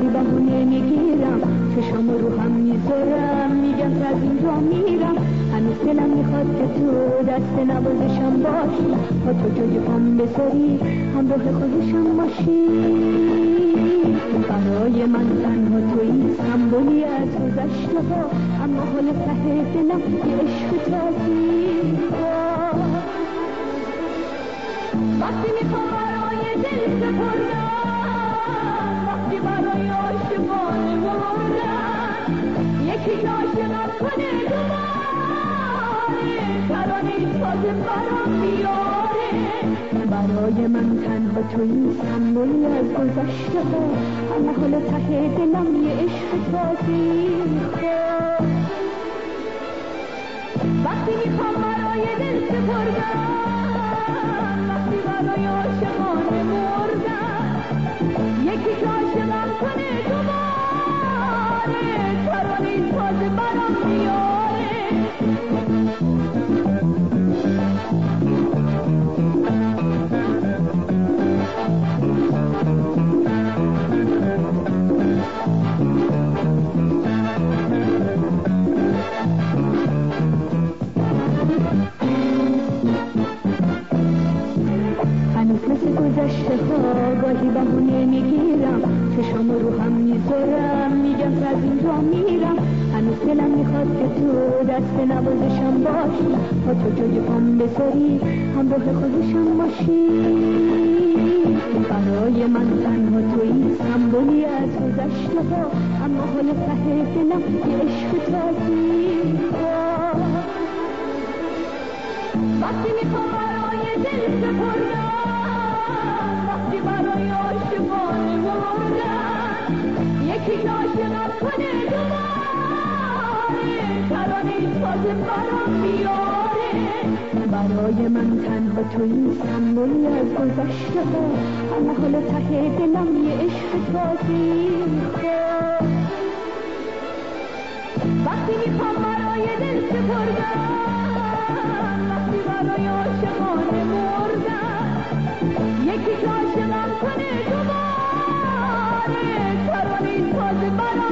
گاهی بهونه میگیرم چشم رو هم میذارم میگم که از اینجا میرم هنوز دلم میخواد که تو دست نوازشم باشی با تو جای پام بذاری همراه خودشم باشی برای من تنها تویی سمبولی از گذشته ها اما حال ته دلم یه عشق تازی وقتی میخوام برای دل سپردن وقتی برای عاشقان مردن یکی عاشقم کنه دوباره ترانه تازه برام بیاره برای من تنها تویی سمبولی از گذشته ها اما حالا ته دلم یه عشق تازی وقتی میخوام برای دل سپردن وقتی برای عاشقان مردن یکی عاشقم کنه دوباره ترانه تازه برام بیاره گذشته ها گاهی بهونه میگیرم چشم رو هم میذارم میگم که از اینجا میرم هنوز دلم میخواد که تو دست نوازشم باشی با تو جای پام بذاری همراه خودشم باشی برای من تنها تویی سمبولی از گذشته ها اما حال ته دلم یه عشق تازی وقتی میخوام برای دل سپردن وقتی برای عاشقان مردن یکی عاشقم کنه دوباره ترانه تازه برام بیاره برای من تنها تویی سمبولی از گذشته ها اما حالا ته دلم یه عشق تازی وقتی میخوام برای دل سپردن وقتی برای عاشقان مردن یکی عاشقم کنه دوباره ترانه تازه برام